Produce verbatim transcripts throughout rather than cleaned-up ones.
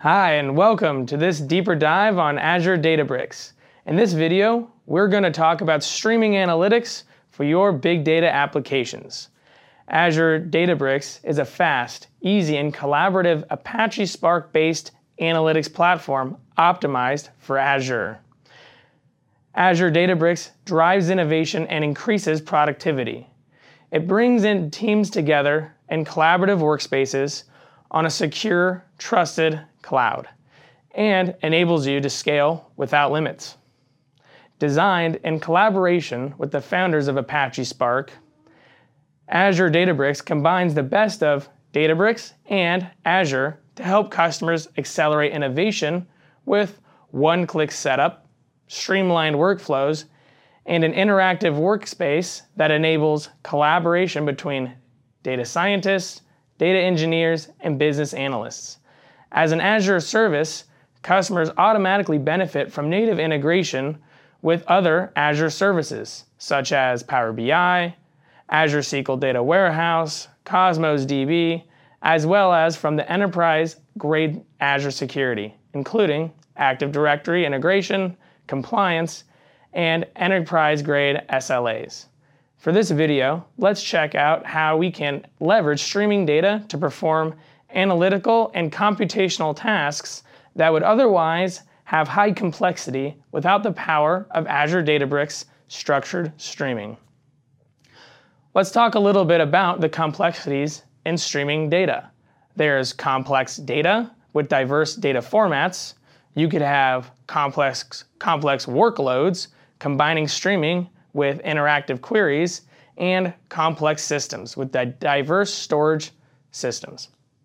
Hi, and welcome to this deeper dive on Azure Databricks. In this video, we're going to talk about streaming analytics for your big data applications. Azure Databricks is a fast, easy, and collaborative Apache Spark-based analytics platform optimized for Azure. Azure Databricks drives innovation and increases productivity. It brings in teams together in collaborative workspaces on a secure, trusted cloud, and enables you to scale without limits. Designed in collaboration with the founders of Apache Spark, Azure Databricks combines the best of Databricks and Azure to help customers accelerate innovation with one-click setup, streamlined workflows, and an interactive workspace that enables collaboration between data scientists, data engineers, and business analysts. As an Azure service, customers automatically benefit from native integration with other Azure services, such as Power B I, Azure S Q L Data Warehouse, Cosmos D B, as well as from the enterprise-grade Azure security, including Active Directory integration, compliance, and enterprise-grade S L As. For this video, let's check out how we can leverage streaming data to perform analytical and computational tasks that would otherwise have high complexity without the power of Azure Databricks structured streaming. Let's talk a little bit about the complexities in streaming data. There's complex data with diverse data formats. You could have complex, complex workloads combining streaming with interactive queries, and complex systems with diverse storage systems.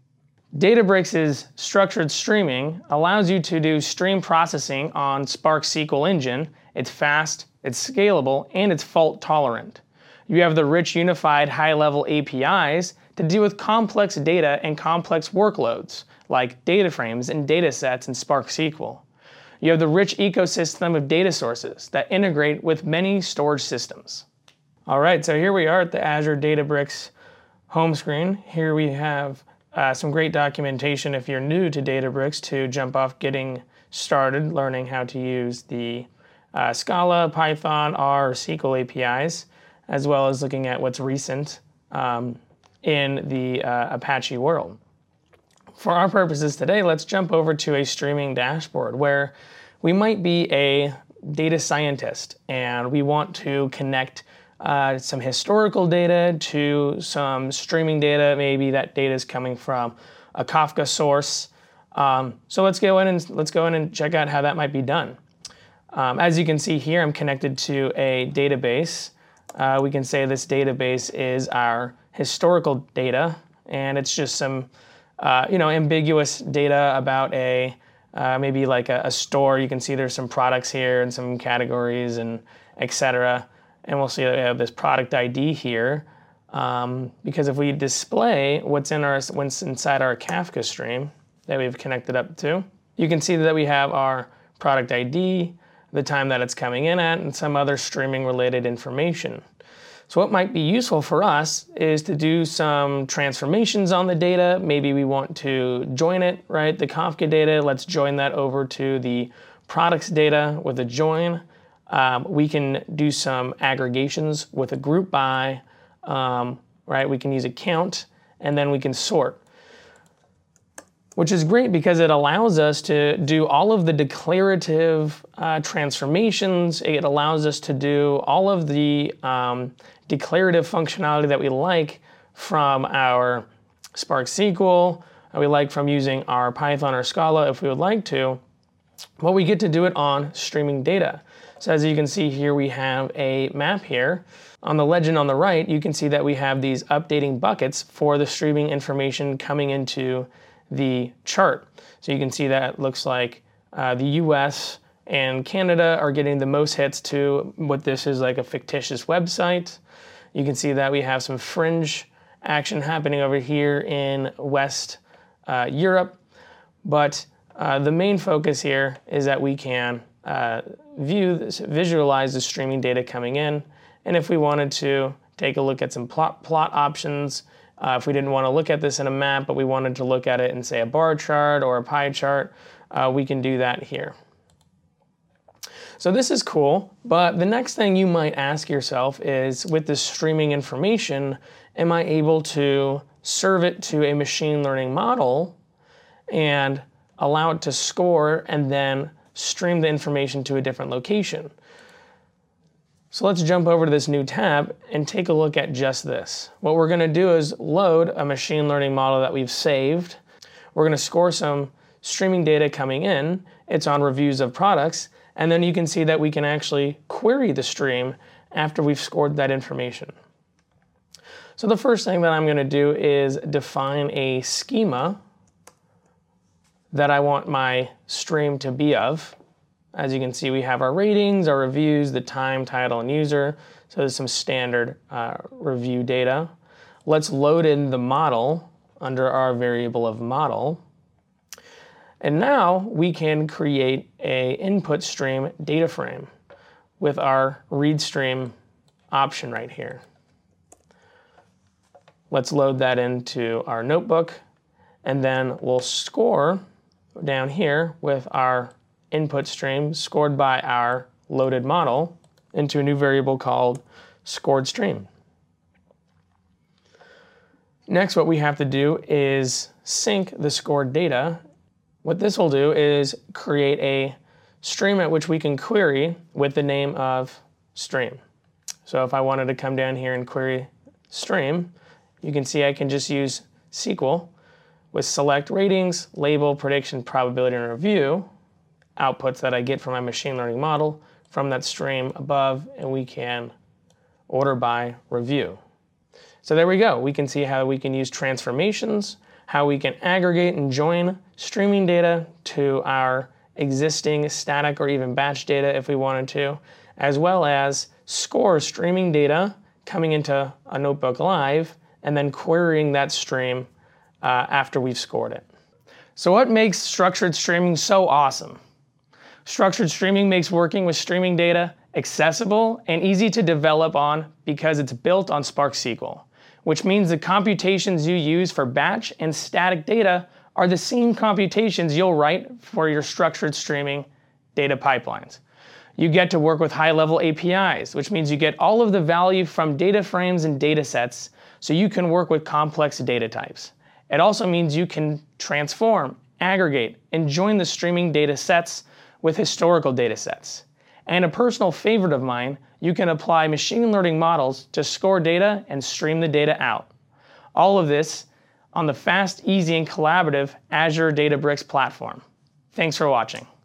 Databricks' structured streaming allows you to do stream processing on Spark S Q L Engine. It's fast, it's scalable, and it's fault tolerant. You have the rich unified high-level A P Is to deal with complex data and complex workloads, like data frames and data sets in Spark S Q L. You have the rich ecosystem of data sources that integrate with many storage systems. All right, so here we are at the Azure Databricks home screen. Here we have uh, some great documentation if you're new to Databricks to jump off getting started learning how to use the uh, Scala, Python, R, or S Q L A P Is, as well as looking at what's recent um, in the uh, Apache world. For our purposes today, let's jump over to a streaming dashboard where we might be a data scientist and we want to connect uh, some historical data to some streaming data. Maybe that data is coming from a Kafka source. Um, so let's go in and let's go in and check out how that might be done. Um, as you can see here, I'm connected to a database. Uh, we can say this database is our historical data, and it's just some Uh, you know, ambiguous data about a, uh, maybe like a, a store. You can see there's some products here and some categories and et cetera. And we'll see that we have this product I D here. Um, because if we display what's in our, what's inside our Kafka stream that we've connected up to, you can see that we have our product I D, the time that it's coming in at, and some other streaming related information. So what might be useful for us is to do some transformations on the data. Maybe we want to join it, right? The Kafka data, let's join that over to the products data with a join. Um, we can do some aggregations with a group by, um, right? We can use a count, and then we can sort, which is great because it allows us to do all of the declarative uh, transformations. It allows us to do all of the um, declarative functionality that we like from our Spark S Q L, that we like from using our Python or Scala if we would like to, but we get to do it on streaming data. So as you can see here, we have a map here. On the legend on the right, you can see that we have these updating buckets for the streaming information coming into the chart. So you can see that it looks like uh, the U S and Canada are getting the most hits to what this is like a fictitious website. You can see that we have some fringe action happening over here in West uh, Europe. But uh, the main focus here is that we can uh, view this, visualize the streaming data coming in. And if we wanted to take a look at some plot, plot options, Uh, if we didn't want to look at this in a map, but we wanted to look at it in, say, a bar chart or a pie chart, uh, we can do that here. So this is cool, but the next thing you might ask yourself is, with this streaming information, am I able to serve it to a machine learning model and allow it to score and then stream the information to a different location? So let's jump over to this new tab and take a look at just this. What we're going to do is load a machine learning model that we've saved. We're going to score some streaming data coming in. It's on reviews of products. And then you can see that we can actually query the stream after we've scored that information. So the first thing that I'm going to do is define a schema that I want my stream to be of. As you can see, we have our ratings, our reviews, the time, title, and user. So there's some standard uh, review data. Let's load in the model under our variable of model. And now we can create a input stream data frame with our read stream option right here. Let's load that into our notebook, and then we'll score down here with our input stream scored by our loaded model into a new variable called scored stream. Next, what we have to do is sync the scored data. What this will do is create a stream at which we can query with the name of stream. So if I wanted to come down here and query stream, you can see I can just use S Q L with select ratings, label, prediction, probability, and review, outputs that I get from my machine learning model from that stream above, and we can order by review. So there we go. We can see how we can use transformations, how we can aggregate and join streaming data to our existing static or even batch data if we wanted to, as well as score streaming data coming into a Notebook Live and then querying that stream uh, after we've scored it. So what makes structured streaming so awesome? Structured streaming makes working with streaming data accessible and easy to develop on because it's built on Spark S Q L, which means the computations you use for batch and static data are the same computations you'll write for your structured streaming data pipelines. You get to work with high-level A P Is, which means you get all of the value from data frames and data sets, so you can work with complex data types. It also means you can transform, aggregate, and join the streaming data sets with historical data sets. And a personal favorite of mine, you can apply machine learning models to score data and stream the data out. All of this on the fast, easy, and collaborative Azure Databricks platform. Thanks for watching.